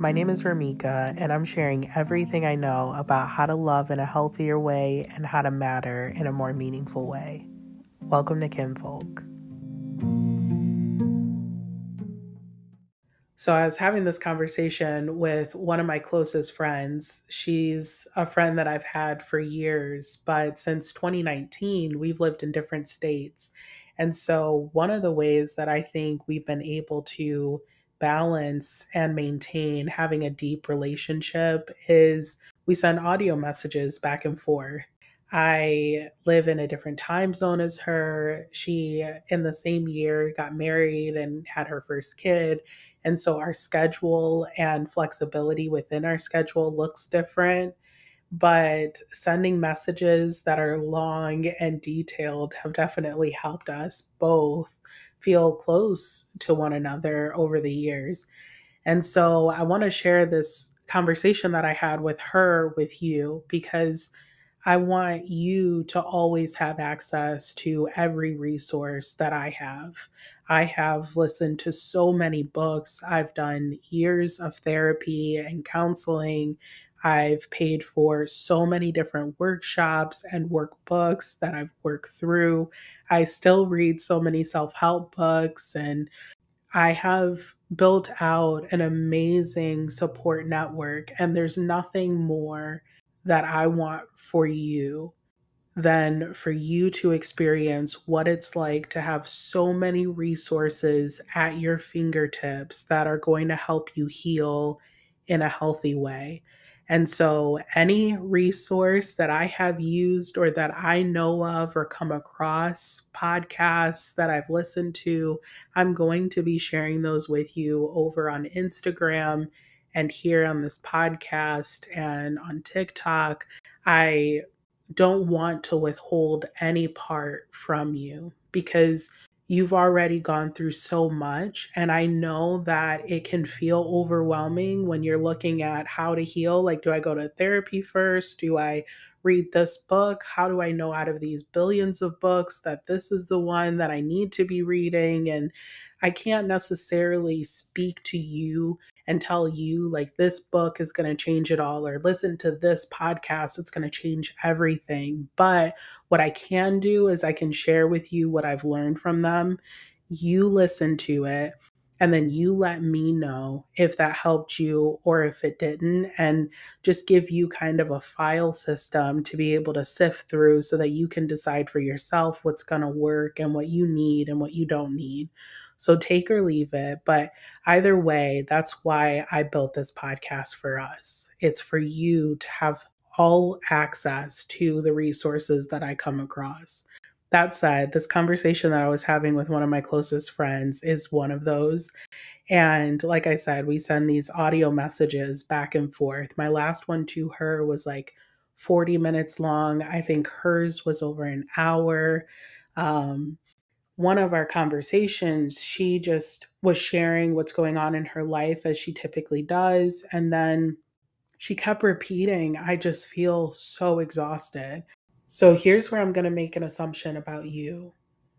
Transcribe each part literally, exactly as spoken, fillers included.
My name is Ramika, and I'm sharing everything I know about how to love in a healthier way and how to matter in a more meaningful way. Welcome to Kinfolk. So, I was having this conversation with one of my closest friends. She's a friend that I've had for years, but since twenty nineteen, we've lived in different states. And so, one of the ways that I think we've been able to balance and maintain having a deep relationship is we send audio messages back and forth. I live in a different time zone as her. She, in the same year, got married and had her first kid. And so our schedule and flexibility within our schedule looks different. But sending messages that are long and detailed have definitely helped us both feel close to one another over the years. And so I want to share this conversation that I had with her with you because I want you to always have access to every resource that I have. I have listened to so many books. I've done years of therapy and counseling. I've paid for so many different workshops and workbooks that I've worked through. I still read so many self help books, and I have built out an amazing support network. And there's nothing more that I want for you than for you to experience what it's like to have so many resources at your fingertips that are going to help you heal in a healthy way. And so, any resource that I have used or that I know of or come across, podcasts that I've listened to, I'm going to be sharing those with you over on Instagram and here on this podcast and on TikTok. I don't want to withhold any part from you because you've already gone through so much. And I know that it can feel overwhelming when you're looking at how to heal. Like, do I go to therapy first? Do I read this book? How do I know out of these billions of books that this is the one that I need to be reading? And I can't necessarily speak to you and tell you like this book is going to change it all, or listen to this podcast, it's going to change everything. But what I can do is I can share with you what I've learned from them. You listen to it, and then you let me know if that helped you or if it didn't, and just give you kind of a file system to be able to sift through so that you can decide for yourself what's going to work and what you need and what you don't need. So take or leave it. But either way, that's why I built this podcast for us. It's for you to have all access to the resources that I come across. That said, this conversation that I was having with one of my closest friends is one of those. And like I said, we send these audio messages back and forth. My last one to her was like forty minutes long. I think hers was over an hour. Um, one of our conversations, she just was sharing what's going on in her life as she typically does. And then she kept repeating, I just feel so exhausted. So here's where I'm going to make an assumption about you.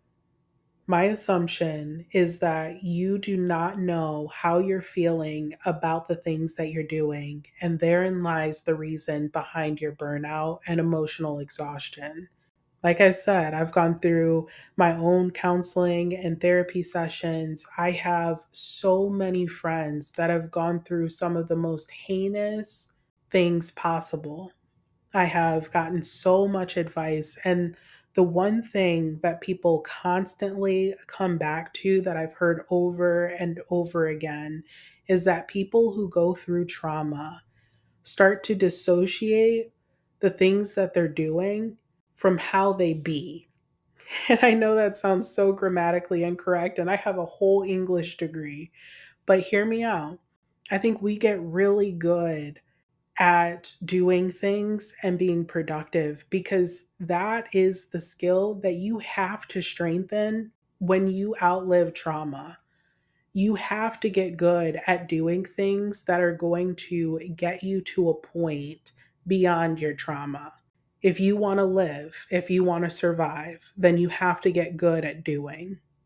My assumption is that you do not know how you're feeling about the things that you're doing, and therein lies the reason behind your burnout and emotional exhaustion. Like I said, I've gone through my own counseling and therapy sessions. I have so many friends that have gone through some of the most heinous things possible. I have gotten so much advice. And the one thing that people constantly come back to that I've heard over and over again is that people who go through trauma start to dissociate the things that they're doing from how they be. And I know that sounds so grammatically incorrect, and I have a whole English degree, but hear me out. I think we get really good at doing things and being productive because that is the skill that you have to strengthen when you outlive trauma. You have to get good at doing things that are going to get you to a point beyond your trauma. If you want to live, if you want to survive, then you have to get good at doing.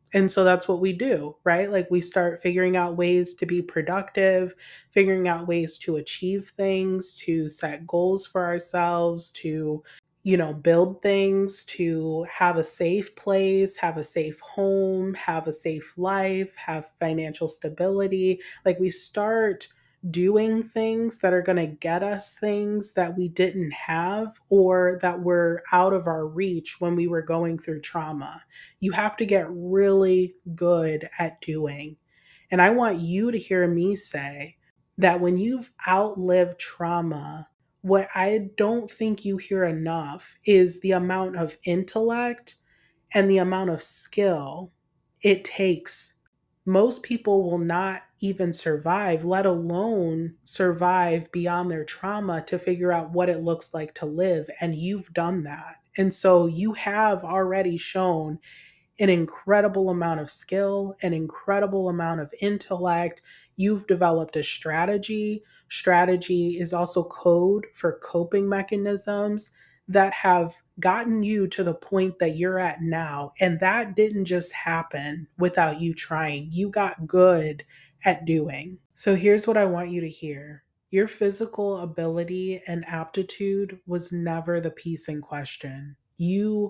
And so that's what we do, right? Like we start figuring out ways to be productive, figuring out ways to achieve things, to set goals for ourselves, to, you know, build things, to have a safe place, have a safe home, have a safe life, have financial stability. Like we start doing things that are going to get us things that we didn't have or that were out of our reach when we were going through trauma. You have to get really good at doing. And I want you to hear me say that when you've outlived trauma, what I don't think you hear enough is the amount of intellect and the amount of skill it takes. Most people will not even survive, let alone survive beyond their trauma to figure out what it looks like to live. And you've done that. And so you have already shown an incredible amount of skill, an incredible amount of intellect. You've developed a strategy. Strategy is also code for coping mechanisms that have gotten you to the point that you're at now. And that didn't just happen without you trying. You got good at doing. So here's what I want you to hear. Your physical ability and aptitude was never the piece in question. You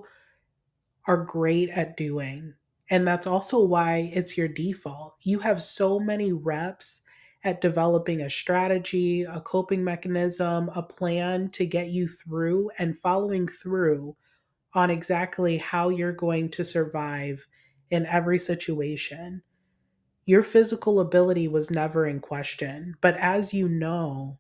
are great at doing. And that's also why it's your default. You have so many reps at developing a strategy, a coping mechanism, a plan to get you through and following through on exactly how you're going to survive in every situation. Your physical ability was never in question. But as you know,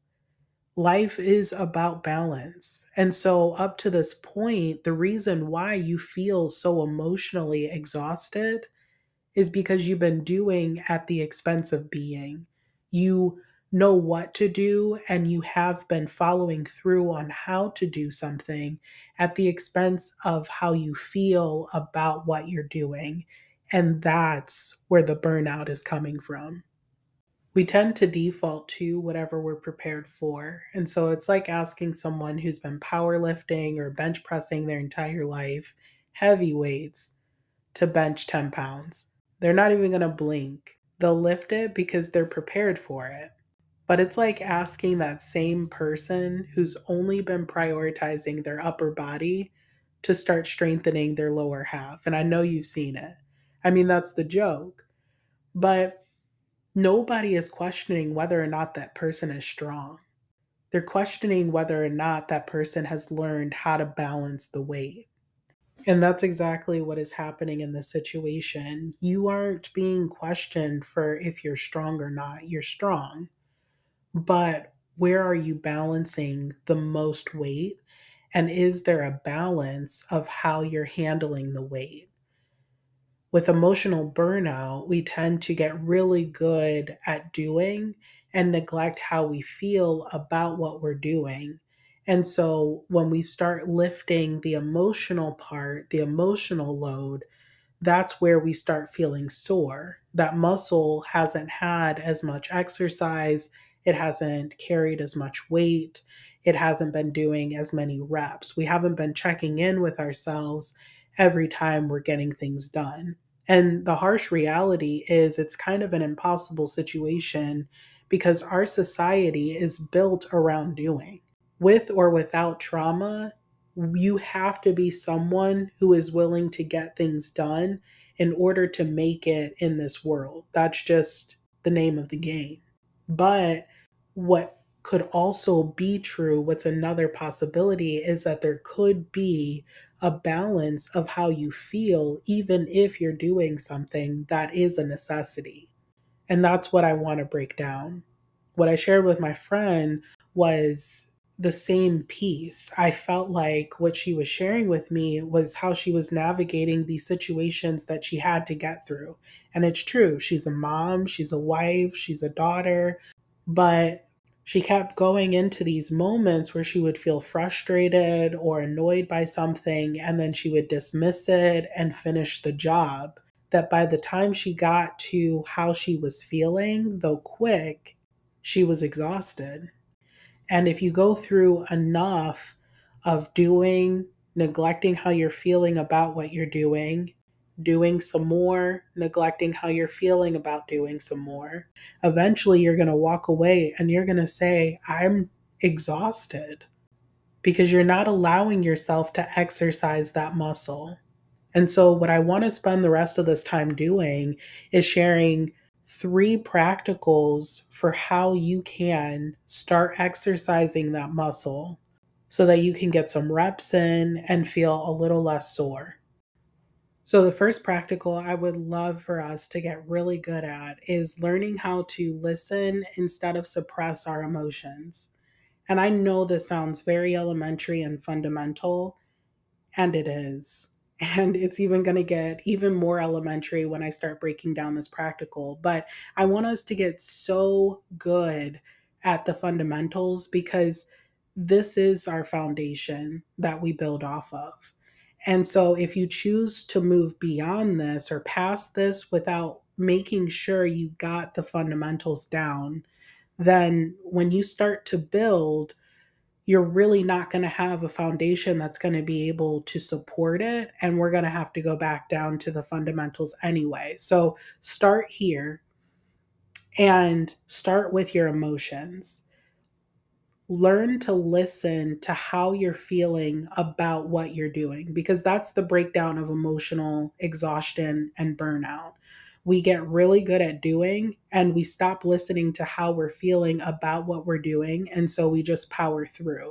life is about balance. And so, up to this point, the reason why you feel so emotionally exhausted is because you've been doing at the expense of being. You know what to do, and you have been following through on how to do something at the expense of how you feel about what you're doing. And that's where the burnout is coming from. We tend to default to whatever we're prepared for. And so it's like asking someone who's been powerlifting or bench pressing their entire life, heavy weights, to bench ten pounds. They're not even going to blink. They'll lift it because they're prepared for it. But it's like asking that same person who's only been prioritizing their upper body to start strengthening their lower half. And I know you've seen it. I mean, that's the joke. But nobody is questioning whether or not that person is strong. They're questioning whether or not that person has learned how to balance the weight. And that's exactly what is happening in this situation. You aren't being questioned for if you're strong or not. You're strong. But where are you balancing the most weight? And is there a balance of how you're handling the weight? With emotional burnout, we tend to get really good at doing and neglect how we feel about what we're doing. And so when we start lifting the emotional part, the emotional load, that's where we start feeling sore. That muscle hasn't had as much exercise, it hasn't carried as much weight, it hasn't been doing as many reps. We haven't been checking in with ourselves every time we're getting things done. And the harsh reality is it's kind of an impossible situation because our society is built around doing. With or without trauma, you have to be someone who is willing to get things done in order to make it in this world. That's just the name of the game. But what could also be true, what's another possibility, is that there could be a balance of how you feel, even if you're doing something that is a necessity. And that's what I want to break down. What I shared with my friend was the same piece. I felt like what she was sharing with me was how she was navigating these situations that she had to get through. And it's true. She's a mom, she's a wife, she's a daughter, but she kept going into these moments where she would feel frustrated or annoyed by something, and then she would dismiss it and finish the job. That by the time she got to how she was feeling, though quick, she was exhausted. And if you go through enough of doing, neglecting how you're feeling about what you're doing, doing some more, neglecting how you're feeling about doing some more, eventually you're going to walk away and you're going to say, I'm exhausted because you're not allowing yourself to exercise that muscle. And so, what I want to spend the rest of this time doing is sharing three practicals for how you can start exercising that muscle so that you can get some reps in and feel a little less sore. So, the first practical I would love for us to get really good at is learning how to listen instead of suppress our emotions. And I know this sounds very elementary and fundamental, and it is. And it's even going to get even more elementary when I start breaking down this practical. But I want us to get so good at the fundamentals because this is our foundation that we build off of. And so if you choose to move beyond this or past this without making sure you got the fundamentals down, then when you start to build, you're really not going to have a foundation that's going to be able to support it. And we're going to have to go back down to the fundamentals anyway. So start here and start with your emotions. Learn to listen to how you're feeling about what you're doing, because that's the breakdown of emotional exhaustion and burnout. We get really good at doing and we stop listening to how we're feeling about what we're doing. And so we just power through.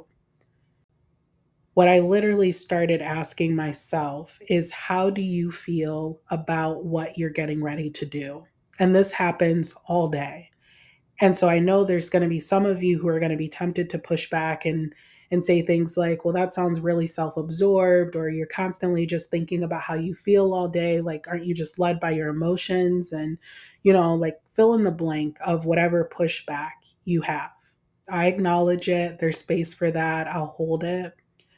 What I literally started asking myself is, how do you feel about what you're getting ready to do? And this happens all day. And so I know there's going to be some of you who are going to be tempted to push back and and say things like, well, that sounds really self-absorbed, or you're constantly just thinking about how you feel all day. Like, aren't you just led by your emotions? And, you know, like fill in the blank of whatever pushback you have. I acknowledge it. There's space for that. I'll hold it.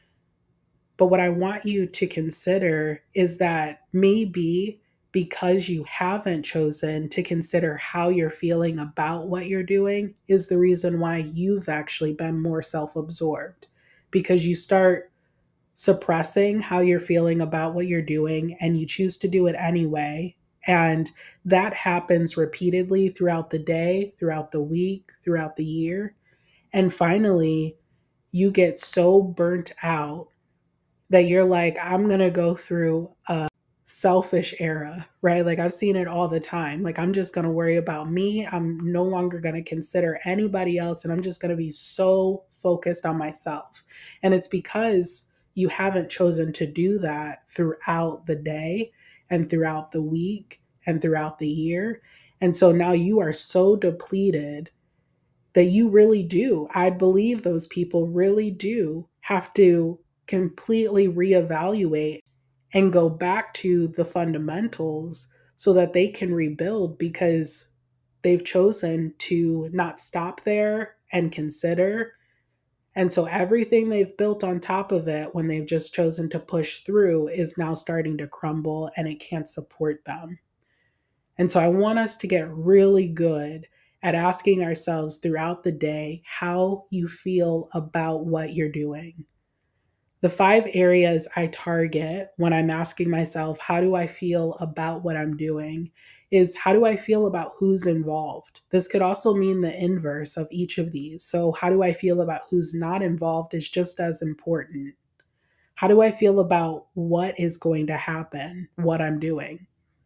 But what I want you to consider is that maybe because you haven't chosen to consider how you're feeling about what you're doing is the reason why you've actually been more self absorbed. Because you start suppressing how you're feeling about what you're doing and you choose to do it anyway. And that happens repeatedly throughout the day, throughout the week, throughout the year. And finally, you get so burnt out that you're like, I'm going to go through a selfish era, right? Like I've seen it all the time. Like I'm just going to worry about me. I'm no longer going to consider anybody else. And I'm just going to be so focused on myself. And it's because you haven't chosen to do that throughout the day and throughout the week and throughout the year. And so now you are so depleted that you really do. I believe those people really do have to completely reevaluate and go back to the fundamentals so that they can rebuild, because they've chosen to not stop there and consider. And so everything they've built on top of it, when they've just chosen to push through, is now starting to crumble and it can't support them. And so I want us to get really good at asking ourselves throughout the day how you feel about what you're doing. The five areas I target when I'm asking myself, how do I feel about what I'm doing, is how do I feel about who's involved? This could also mean the inverse of each of these. So, how do I feel about who's not involved is just as important. How do I feel about what is going to happen, what I'm doing?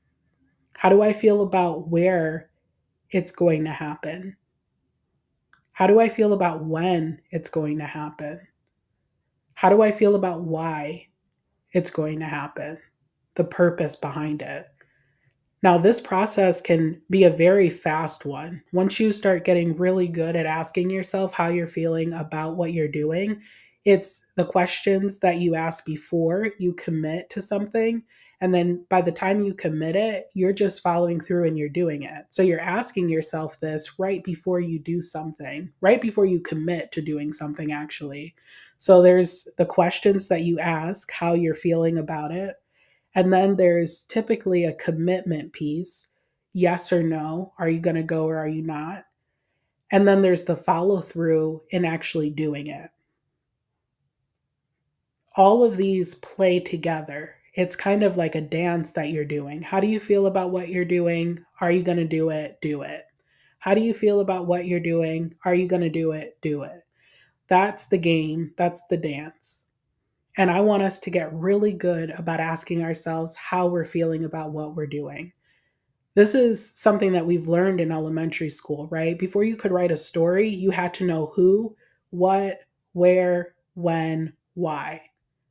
How do I feel about where it's going to happen? How do I feel about when it's going to happen? How do I feel about why it's going to happen? The purpose behind it. Now, this process can be a very fast one. Once you start getting really good at asking yourself how you're feeling about what you're doing, it's the questions that you ask before you commit to something. And then by the time you commit it, you're just following through and you're doing it. So you're asking yourself this right before you do something, right before you commit to doing something, actually. So there's the questions that you ask, how you're feeling about it. And then there's typically a commitment piece. Yes or no. Are you going to go or are you not? And then there's the follow through in actually doing it. All of these play together. It's kind of like a dance that you're doing. How do you feel about what you're doing? Are you going to do it? Do it. How do you feel about what you're doing? Are you going to do it? Do it. That's the game. That's the dance. And I want us to get really good about asking ourselves how we're feeling about what we're doing. This is something that we've learned in elementary school, right? Before you could write a story, you had to know who, what, where, when, why.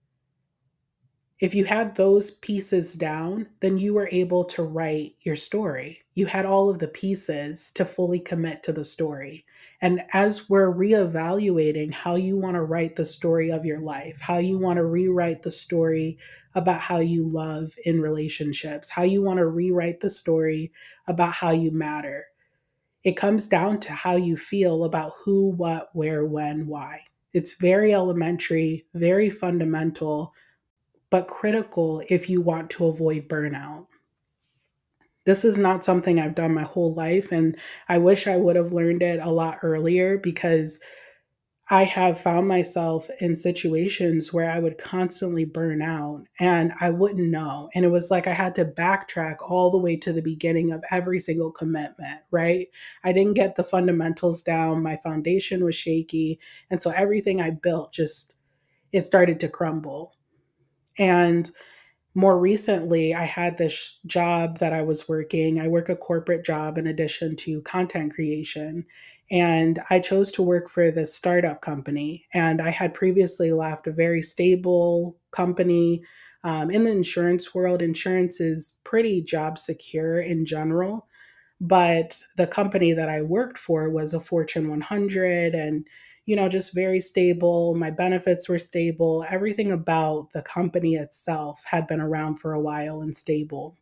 If you had those pieces down, then you were able to write your story. You had all of the pieces to fully commit to the story. And as we're reevaluating how you want to write the story of your life, how you want to rewrite the story about how you love in relationships, how you want to rewrite the story about how you matter, it comes down to how you feel about who, what, where, when, why. It's very elementary, very fundamental, but critical if you want to avoid burnout. This is not something I've done my whole life, and I wish I would have learned it a lot earlier because I have found myself in situations where I would constantly burn out and I wouldn't know. And it was like I had to backtrack all the way to the beginning of every single commitment, right? I didn't get the fundamentals down, my foundation was shaky, and so everything I built just it started to crumble. And more recently, I had this job that I was working. I work a corporate job in addition to content creation. And I chose to work for this startup company. And I had previously left a very stable company. Um, in the insurance world, insurance is pretty job secure in general. But the company that I worked for was a Fortune one hundred and, you know, just very stable. My benefits were stable. Everything about the company itself had been around for a while and stable.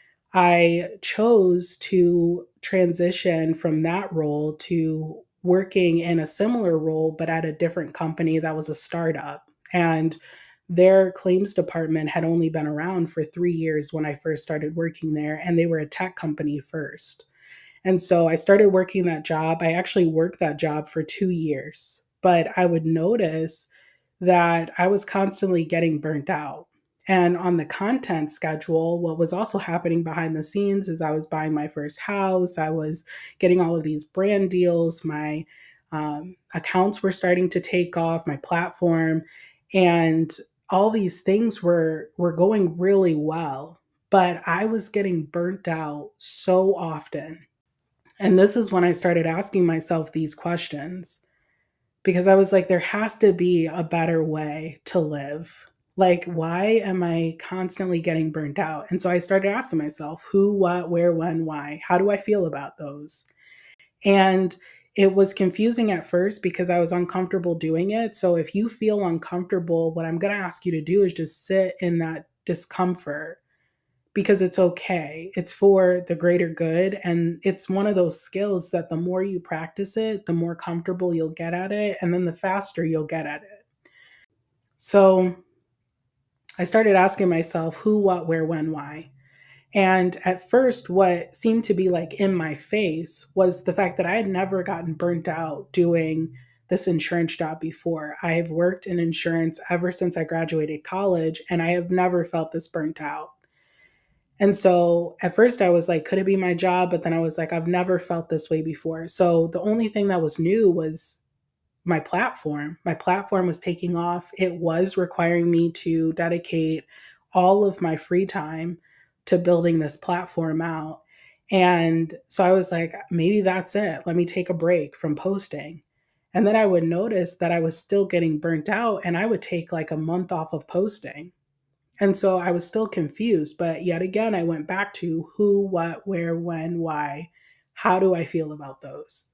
I chose to transition from that role to working in a similar role, but at a different company that was a startup. And their claims department had only been around for three years when I first started working there, and they were a tech company first. And so I started working that job. I actually worked that job for two years, but I would notice that I was constantly getting burnt out. And on the content schedule, what was also happening behind the scenes is I was buying my first house. I was getting all of these brand deals. My um, accounts were starting to take off, my platform, and all these things were were going really well. But I was getting burnt out so often, and this is when I started asking myself these questions because I was like, there has to be a better way to live. Like, why am I constantly getting burnt out? And so I started asking myself who, what, where, when, why? How do I feel about those? And it was confusing at first because I was uncomfortable doing it. So if you feel uncomfortable, what I'm going to ask you to do is just sit in that discomfort because it's okay. It's for the greater good. And it's one of those skills that the more you practice it, the more comfortable you'll get at it. And then the faster you'll get at it. So I started asking myself who, what, where, when, why. And at first, what seemed to be like in my face was the fact that I had never gotten burnt out doing this insurance job before. I have worked in insurance ever since I graduated college, and I have never felt this burnt out. And so at first I was like, could it be my job? But then I was like, I've never felt this way before. So the only thing that was new was my platform. My platform was taking off. It was requiring me to dedicate all of my free time to building this platform out. And so I was like, maybe that's it. Let me take a break from posting. And then I would notice that I was still getting burnt out and I would take like a month off of posting. And so I was still confused, but yet again, I went back to who, what, where, when, why. How do I feel about those?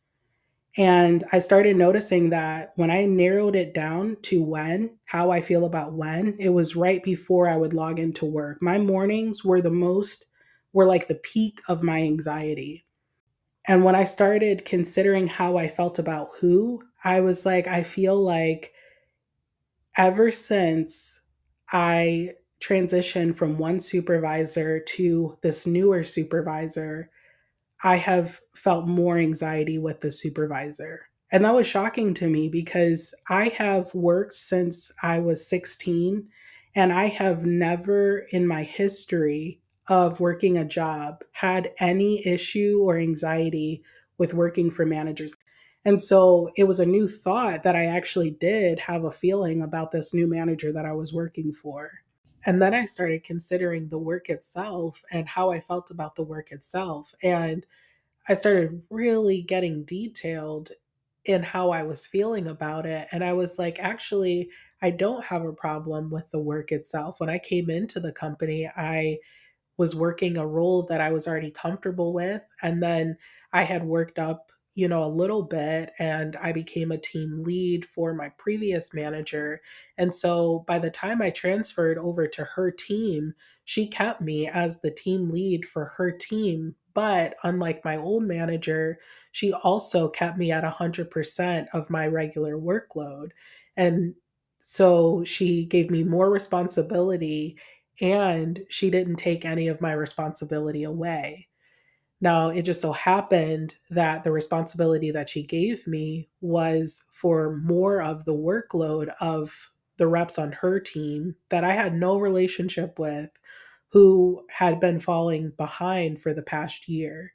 And I started noticing that when I narrowed it down to when, how I feel about when, it was right before I would log into work. My mornings were the most, were like the peak of my anxiety. And when I started considering how I felt about who, I was like, I feel like ever since I transitioned from one supervisor to this newer supervisor, I have felt more anxiety with the supervisor. And that was shocking to me because I have worked since I was sixteen And I have never in my history of working a job had any issue or anxiety with working for managers. And so it was a new thought that I actually did have a feeling about this new manager that I was working for. And then I started considering the work itself and how I felt about the work itself. And I started really getting detailed in how I was feeling about it. And I was like, actually, I don't have a problem with the work itself. When I came into the company, I was working a role that I was already comfortable with. And then I had worked up, you know, a little bit and I became a team lead for my previous manager. And so by the time I transferred over to her team, she kept me as the team lead for her team. But unlike my old manager, she also kept me at one hundred percent of my regular workload. And so she gave me more responsibility and she didn't take any of my responsibility away. Now, it just so happened that the responsibility that she gave me was for more of the workload of the reps on her team that I had no relationship with, who had been falling behind for the past year.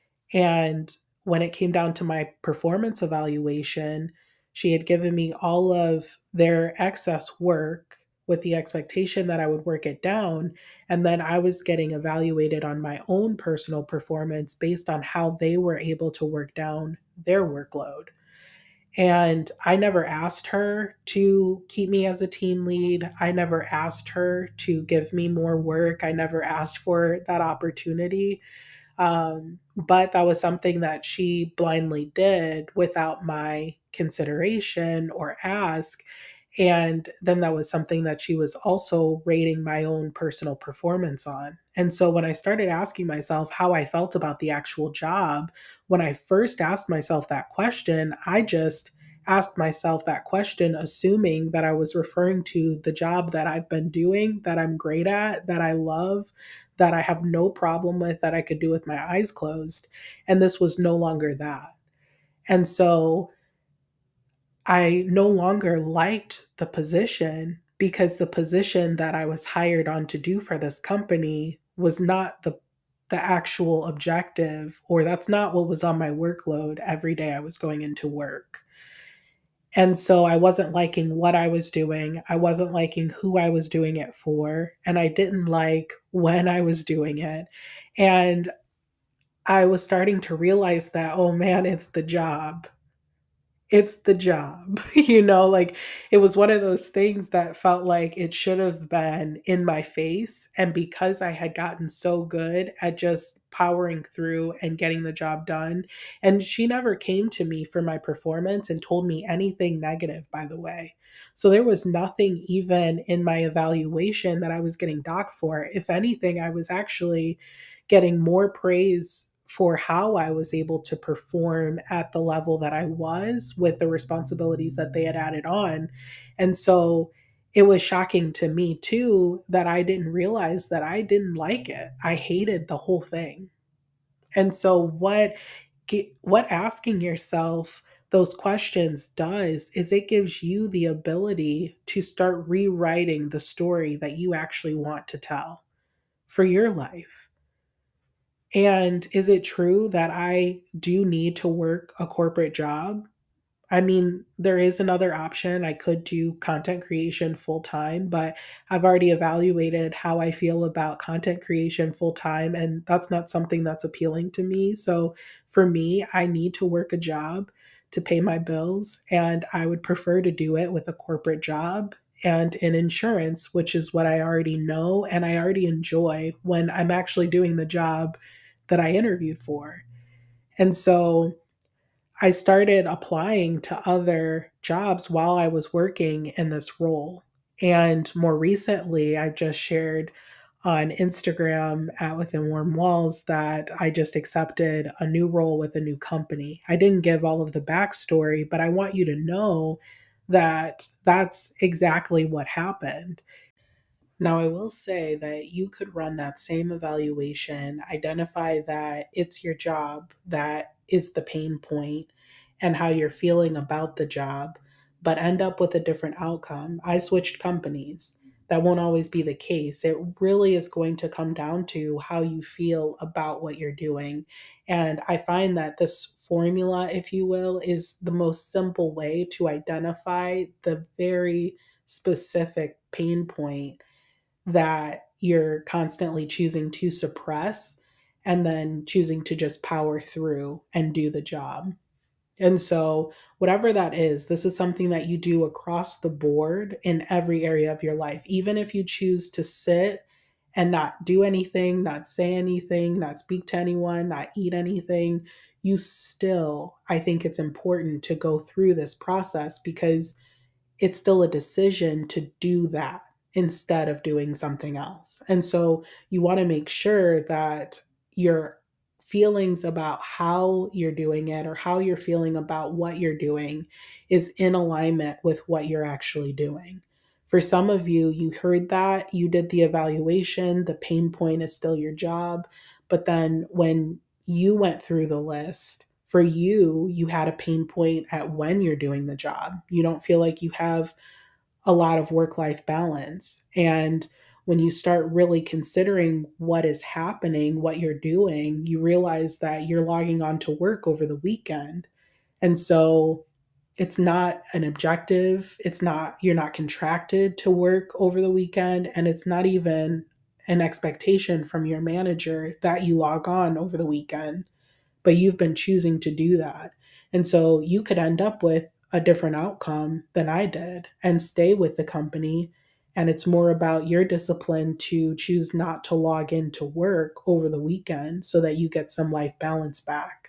And when it came down to my performance evaluation, she had given me all of their excess work with the expectation that I would work it down. And then I was getting evaluated on my own personal performance based on how they were able to work down their workload. And I never asked her to keep me as a team lead. I never asked her to give me more work. I never asked for that opportunity. Um, but that was something that she blindly did without my consideration or ask. And then that was something that she was also rating my own personal performance on. And so when I started asking myself how I felt about the actual job, when I first asked myself that question, I just asked myself that question, assuming that I was referring to the job that I've been doing, that I'm great at, that I love, that I have no problem with, that I could do with my eyes closed. And this was no longer that. And so I no longer liked the position because the position that I was hired on to do for this company was not the the actual objective, or that's not what was on my workload every day I was going into work. And so I wasn't liking what I was doing. I wasn't liking who I was doing it for, and I didn't like when I was doing it. And I was starting to realize that, oh man, it's the job. It's the job, you know, like, it was one of those things that felt like it should have been in my face, and because I had gotten so good at just powering through and getting the job done, and she never came to me for my performance and told me anything negative, by the way. So there was nothing even in my evaluation that I was getting docked for. If anything, I was actually getting more praise for how I was able to perform at the level that I was with the responsibilities that they had added on. And so it was shocking to me too that I didn't realize that I didn't like it. I hated the whole thing. And so what what asking yourself those questions does is it gives you the ability to start rewriting the story that you actually want to tell for your life. And is it true that I do need to work a corporate job? I mean, there is another option. I could do content creation full time, but I've already evaluated how I feel about content creation full time, and that's not something that's appealing to me. So for me, I need to work a job to pay my bills, and I would prefer to do it with a corporate job and in insurance, which is what I already know and I already enjoy when I'm actually doing the job that I interviewed for. And so I started applying to other jobs while I was working in this role. And more recently, I've just shared on Instagram at Within Warm Walls that I just accepted a new role with a new company. I didn't give all of the backstory, but I want you to know that that's exactly what happened. Now, I will say that you could run that same evaluation, identify that it's your job that is the pain point and how you're feeling about the job, but end up with a different outcome. I switched companies. That won't always be the case. It really is going to come down to how you feel about what you're doing. And I find that this formula, if you will, is the most simple way to identify the very specific pain point that you're constantly choosing to suppress and then choosing to just power through and do the job. And so, whatever that is, this is something that you do across the board in every area of your life. Even if you choose to sit and not do anything, not say anything, not speak to anyone, not eat anything, you still, I think it's important to go through this process because it's still a decision to do that instead of doing something else. And so you want to make sure that your feelings about how you're doing it or how you're feeling about what you're doing is in alignment with what you're actually doing. For some of you, you heard that, you did the evaluation, the pain point is still your job. But then when you went through the list, for you, you had a pain point at when you're doing the job. You don't feel like you have a lot of work life balance. And when you start really considering what is happening, what you're doing, you realize that you're logging on to work over the weekend. And so it's not an objective. It's not, you're not contracted to work over the weekend. And it's not even an expectation from your manager that you log on over the weekend, but you've been choosing to do that. And so you could end up with a different outcome than I did and stay with the company. And it's more about your discipline to choose not to log into work over the weekend so that you get some life balance back.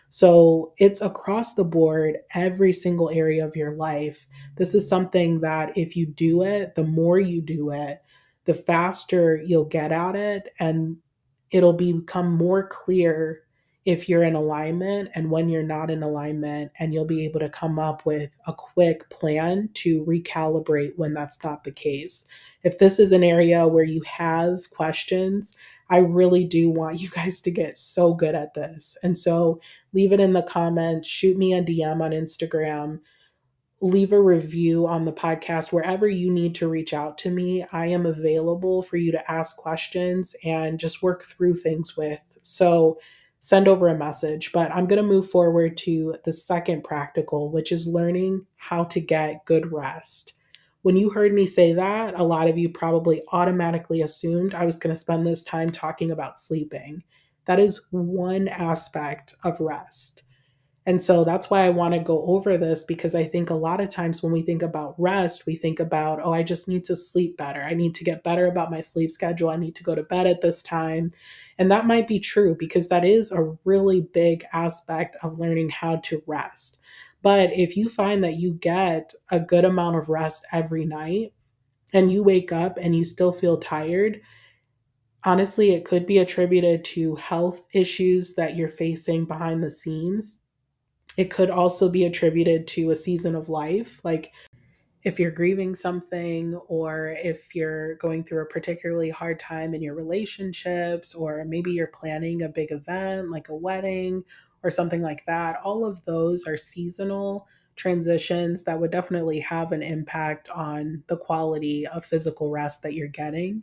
So it's across the board, every single area of your life. This is something that if you do it, the more you do it, the faster you'll get at it, and it'll become more clear if you're in alignment and when you're not in alignment, and you'll be able to come up with a quick plan to recalibrate when that's not the case. If this is an area where you have questions, I really do want you guys to get so good at this. And so leave it in the comments, shoot me a D M on Instagram, leave a review on the podcast, wherever you need to reach out to me. I am available for you to ask questions and just work through things with. So send over a message. But I'm going to move forward to the second practical, which is learning how to get good rest. When you heard me say that, a lot of you probably automatically assumed I was going to spend this time talking about sleeping. That is one aspect of rest. And so that's why I want to go over this, because I think a lot of times when we think about rest, we think about, oh, I just need to sleep better. I need to get better about my sleep schedule. I need to go to bed at this time. And that might be true because that is a really big aspect of learning how to rest. But if you find that you get a good amount of rest every night and you wake up and you still feel tired, honestly, it could be attributed to health issues that you're facing behind the scenes. It could also be attributed to a season of life, like if you're grieving something, or if you're going through a particularly hard time in your relationships, or maybe you're planning a big event like a wedding or something like that. All of those are seasonal transitions that would definitely have an impact on the quality of physical rest that you're getting.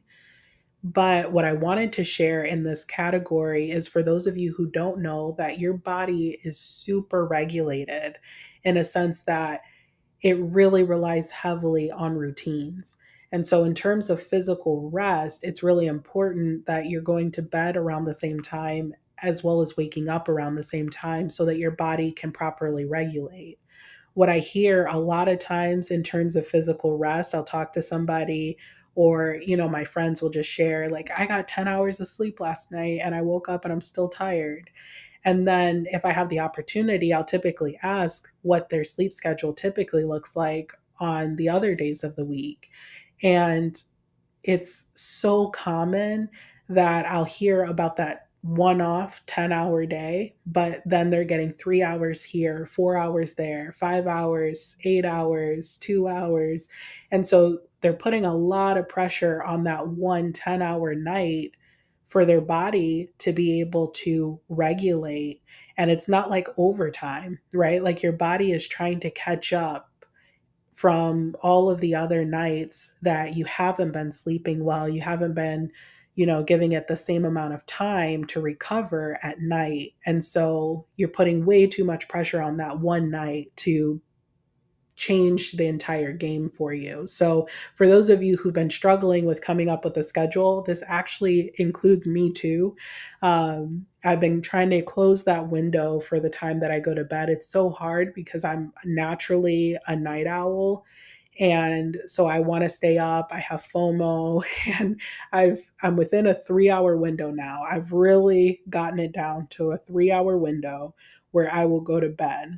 But what I wanted to share in this category is for those of you who don't know that your body is super regulated in a sense that it really relies heavily on routines. And so, in terms of physical rest, it's really important that you're going to bed around the same time as well as waking up around the same time so that your body can properly regulate. What I hear a lot of times in terms of physical rest, I'll talk to somebody, or you know my friends will just share like, I got ten hours of sleep last night and I woke up and I'm still tired. And then if I have the opportunity, I'll typically ask what their sleep schedule typically looks like on the other days of the week. And it's so common that I'll hear about that one off ten hour day, but then they're getting three hours here, four hours there, five hours, eight hours, two hours. And so they're putting a lot of pressure on that one ten hour night for their body to be able to regulate. And it's not like overtime, right? Like your body is trying to catch up from all of the other nights that you haven't been sleeping well, you haven't been, you know, giving it the same amount of time to recover at night. And so you're putting way too much pressure on that one night to change the entire game for you. So, for those of you who've been struggling with coming up with a schedule, this actually includes me too. Um, I've been trying to close that window for the time that I go to bed. It's so hard because I'm naturally a night owl. And so I want to stay up. I have FOMO and I've I'm within a three hour window now. I've really gotten it down to a three hour window where I will go to bed.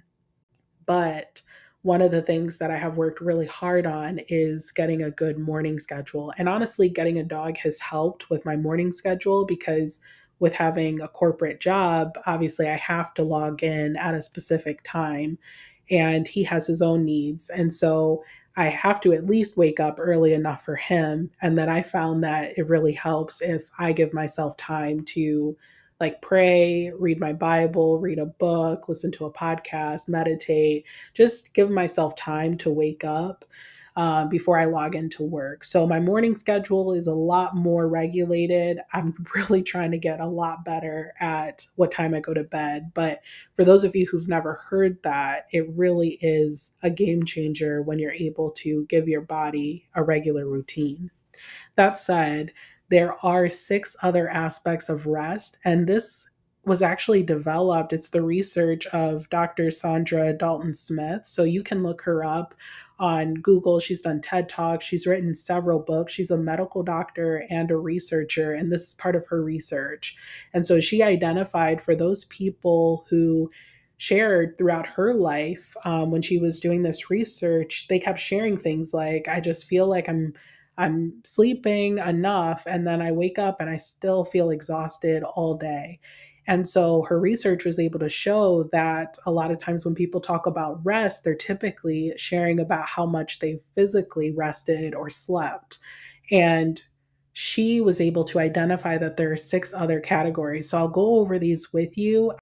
But one of the things that I have worked really hard on is getting a good morning schedule. And honestly, getting a dog has helped with my morning schedule because with having a corporate job, obviously I have to log in at a specific time and he has his own needs. And so I have to at least wake up early enough for him. And then I found that it really helps if I give myself time to like pray, read my Bible, read a book, listen to a podcast, meditate, just give myself time to wake up uh, before I log into work. So my morning schedule is a lot more regulated. I'm really trying to get a lot better at what time I go to bed. But for those of you who've never heard that, it really is a game changer when you're able to give your body a regular routine. That said, there are six other aspects of rest, and this was actually developed. It's the research of Doctor Sandra Dalton Smith. So you can look her up on Google. She's done TED Talks. She's written several books. She's a medical doctor and a researcher, and this is part of her research. And so she identified for those people who shared throughout her life um, when she was doing this research, they kept sharing things like, I just feel like I'm I'm sleeping enough and then I wake up and I still feel exhausted all day. And so her research was able to show that a lot of times when people talk about rest, they're typically sharing about how much they physically rested or slept. And she was able to identify that there are six other categories. So I'll go over these with you.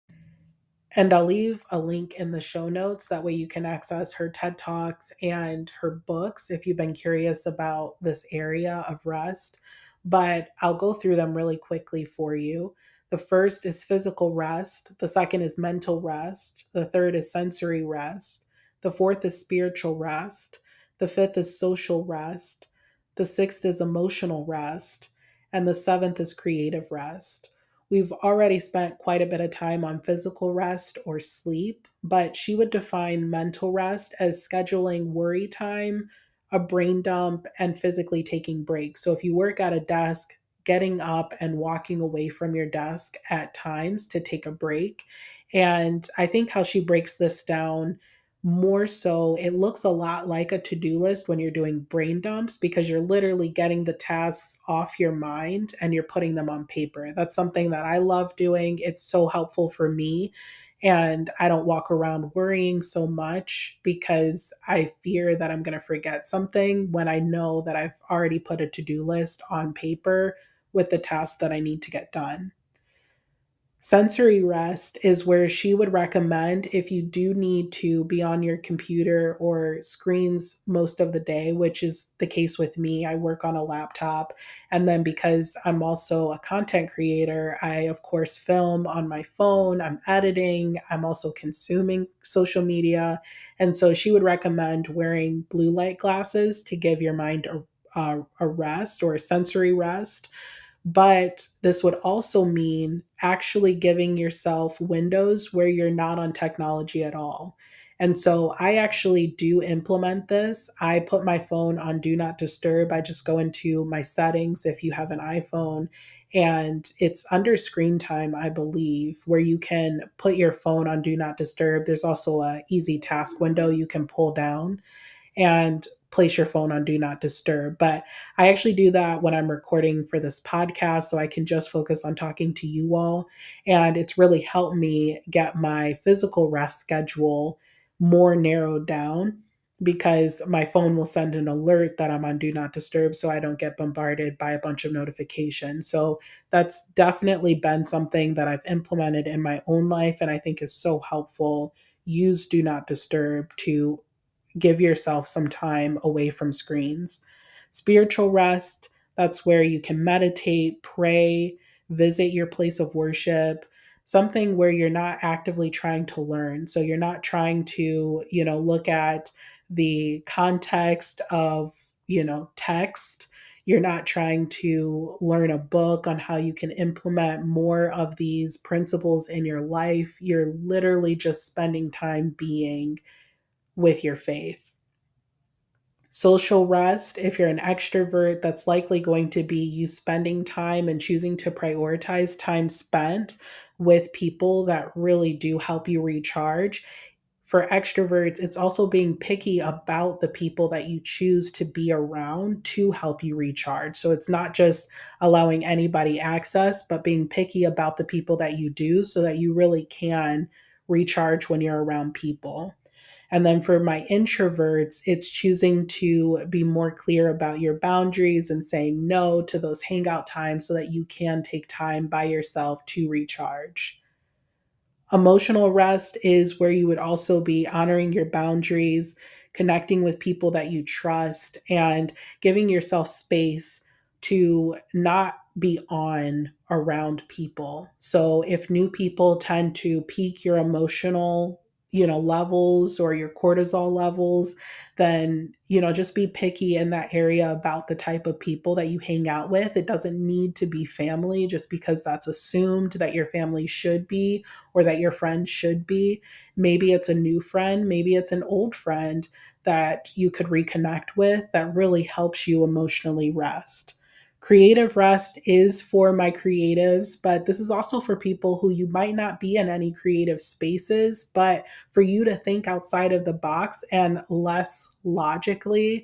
And I'll leave a link in the show notes. That way you can access her TED Talks and her books if you've been curious about this area of rest. But I'll go through them really quickly for you. The first is physical rest. The second is mental rest. The third is sensory rest. The fourth is spiritual rest. The fifth is social rest. The sixth is emotional rest. And the seventh is creative rest. We've already spent quite a bit of time on physical rest or sleep, but she would define mental rest as scheduling worry time, a brain dump, and physically taking breaks. So if you work at a desk, getting up and walking away from your desk at times to take a break. And I think how she breaks this down more so, it looks a lot like a to do list when you're doing brain dumps because you're literally getting the tasks off your mind and you're putting them on paper. That's something that I love doing. It's so helpful for me. And I don't walk around worrying so much because I fear that I'm going to forget something when I know that I've already put a to do list on paper with the tasks that I need to get done. Sensory rest is where she would recommend if you do need to be on your computer or screens most of the day, which is the case with me. I work on a laptop. And then because I'm also a content creator, I, of course, film on my phone, I'm editing, I'm also consuming social media. And so she would recommend wearing blue light glasses to give your mind a, a, a rest or a sensory rest. But this would also mean actually giving yourself windows where you're not on technology at all. And so I actually do implement this. I put my phone on do not disturb. I just go into my settings if you have an iPhone, and it's under screen time, I believe, where you can put your phone on do not disturb. There's also a easy task window you can pull down and place your phone on do not disturb. But I actually do that when I'm recording for this podcast so I can just focus on talking to you all. And it's really helped me get my physical rest schedule more narrowed down because my phone will send an alert that I'm on do not disturb so I don't get bombarded by a bunch of notifications. So that's definitely been something that I've implemented in my own life and I think is so helpful. Use do not disturb to give yourself some time away from screens. Spiritual rest, that's where you can meditate, pray, visit your place of worship, something where you're not actively trying to learn. So you're not trying to, you know, look at the context of, you know, text. You're not trying to learn a book on how you can implement more of these principles in your life. You're literally just spending time being with your faith. Social rest, if you're an extrovert, that's likely going to be you spending time and choosing to prioritize time spent with people that really do help you recharge. For extroverts, it's also being picky about the people that you choose to be around to help you recharge. So it's not just allowing anybody access, but being picky about the people that you do so that you really can recharge when you're around people. And then for my introverts, it's choosing to be more clear about your boundaries and saying no to those hangout times so that you can take time by yourself to recharge. Emotional rest is where you would also be honoring your boundaries, connecting with people that you trust, and giving yourself space to not be on around people. So if new people tend to pique your emotional, you know, levels or your cortisol levels, then, you know, just be picky in that area about the type of people that you hang out with. It doesn't need to be family just because that's assumed that your family should be or that your friend should be. Maybe it's a new friend, maybe it's an old friend that you could reconnect with that really helps you emotionally rest. Creative rest is for my creatives, but this is also for people who you might not be in any creative spaces, but for you to think outside of the box and less logically,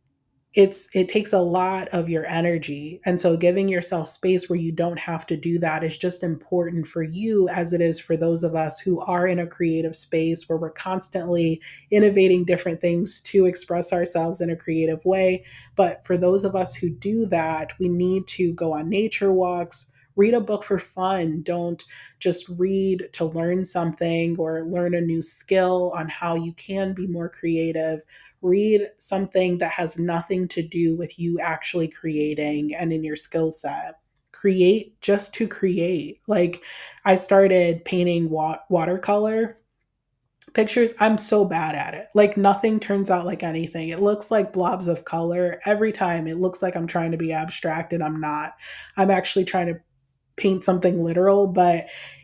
it's it takes a lot of your energy. And so giving yourself space where you don't have to do that is just important for you as it is for those of us who are in a creative space where we're constantly innovating different things to express ourselves in a creative way. But for those of us who do that, we need to go on nature walks, read a book for fun. Don't just read to learn something or learn a new skill on how you can be more creative. Read something that has nothing to do with you actually creating and in your skill set. Create just to create. Like, I started painting wa- watercolor pictures. I'm so bad at it. Like, nothing turns out like anything. It looks like blobs of color every time. It looks like I'm trying to be abstract and I'm not. I'm actually trying to paint something literal, but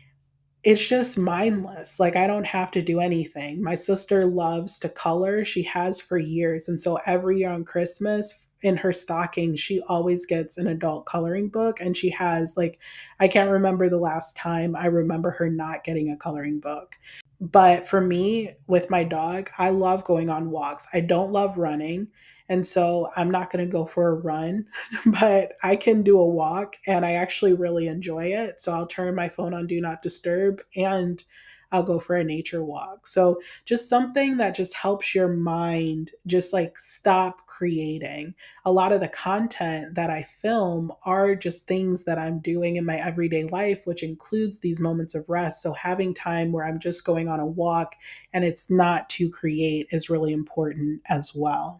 it's just mindless. Like, I don't have to do anything. My sister loves to color. She has for years. And so every year on Christmas in her stocking, she always gets an adult coloring book. And she has, like, I can't remember the last time I remember her not getting a coloring book. But for me, with my dog, I love going on walks. I don't love running. And so I'm not going to go for a run, but I can do a walk and I actually really enjoy it. So I'll turn my phone on Do Not Disturb and I'll go for a nature walk. So just something that just helps your mind just like stop creating. A lot of the content that I film are just things that I'm doing in my everyday life, which includes these moments of rest. So having time where I'm just going on a walk and it's not to create is really important as well.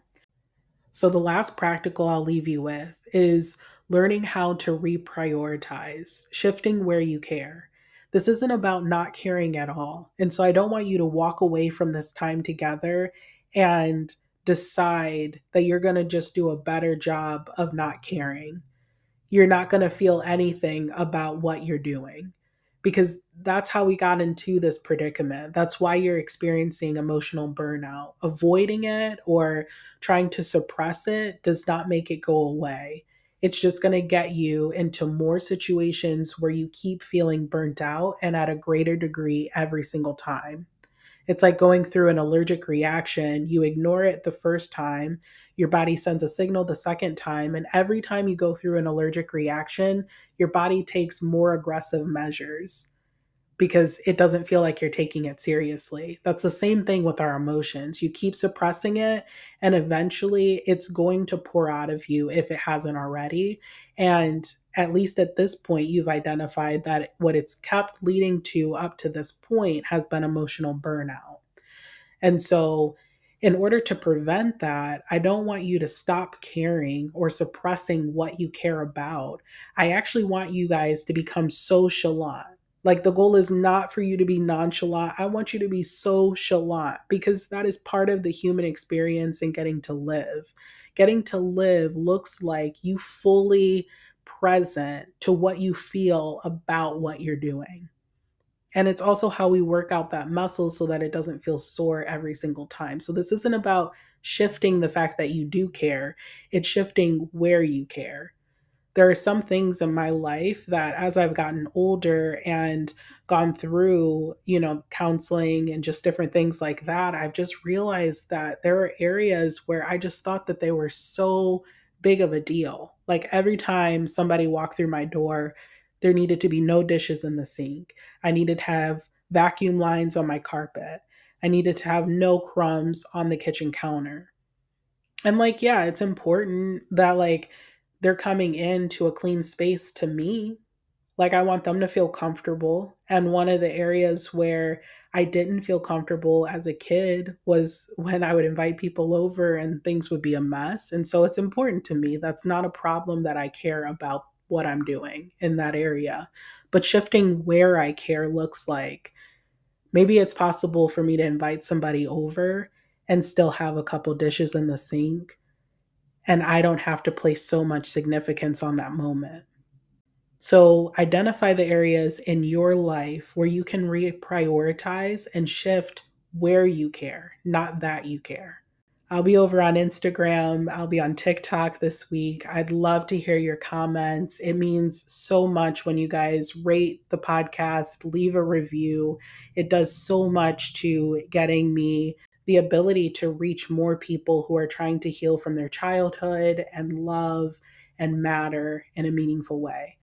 So, the last practical I'll leave you with is learning how to reprioritize, shifting where you care. This isn't about not caring at all. And so, I don't want you to walk away from this time together and decide that you're going to just do a better job of not caring. You're not going to feel anything about what you're doing because that's how we got into this predicament. That's why you're experiencing emotional burnout. Avoiding it or trying to suppress it does not make it go away. It's just going to get you into more situations where you keep feeling burnt out and at a greater degree every single time. It's like going through an allergic reaction. You ignore it the first time, your body sends a signal the second time, and every time you go through an allergic reaction, your body takes more aggressive measures because it doesn't feel like you're taking it seriously. That's the same thing with our emotions. You keep suppressing it, and eventually it's going to pour out of you if it hasn't already. And at least at this point, you've identified that what it's kept leading to up to this point has been emotional burnout. And so In order to prevent that, I don't want you to stop caring or suppressing what you care about. I actually want you guys to become socialant. Like the goal is not for you to be nonchalant. I want you to be socialant because that is part of the human experience and getting to live. Getting to live looks like you fully present to what you feel about what you're doing. And it's also how we work out that muscle so that it doesn't feel sore every single time. So this isn't about shifting the fact that you do care, it's shifting where you care. There are some things in my life that as I've gotten older and gone through, you know, counseling and just different things like that, I've just realized that there are areas where I just thought that they were so big of a deal. Like every time somebody walked through my door, there needed to be no dishes in the sink. I needed to have vacuum lines on my carpet. I needed to have no crumbs on the kitchen counter. And like, yeah, it's important that like they're coming into a clean space to me. Like I want them to feel comfortable. And one of the areas where I didn't feel comfortable as a kid was when I would invite people over and things would be a mess. And so it's important to me. That's not a problem that I care about what I'm doing in that area. But shifting where I care looks like maybe it's possible for me to invite somebody over and still have a couple dishes in the sink, and I don't have to place so much significance on that moment. So identify the areas in your life where you can reprioritize and shift where you care, not that you care. I'll be over on Instagram. I'll be on TikTok this week. I'd love to hear your comments. It means so much when you guys rate the podcast, leave a review. It does so much to getting me the ability to reach more people who are trying to heal from their childhood and love and matter in a meaningful way.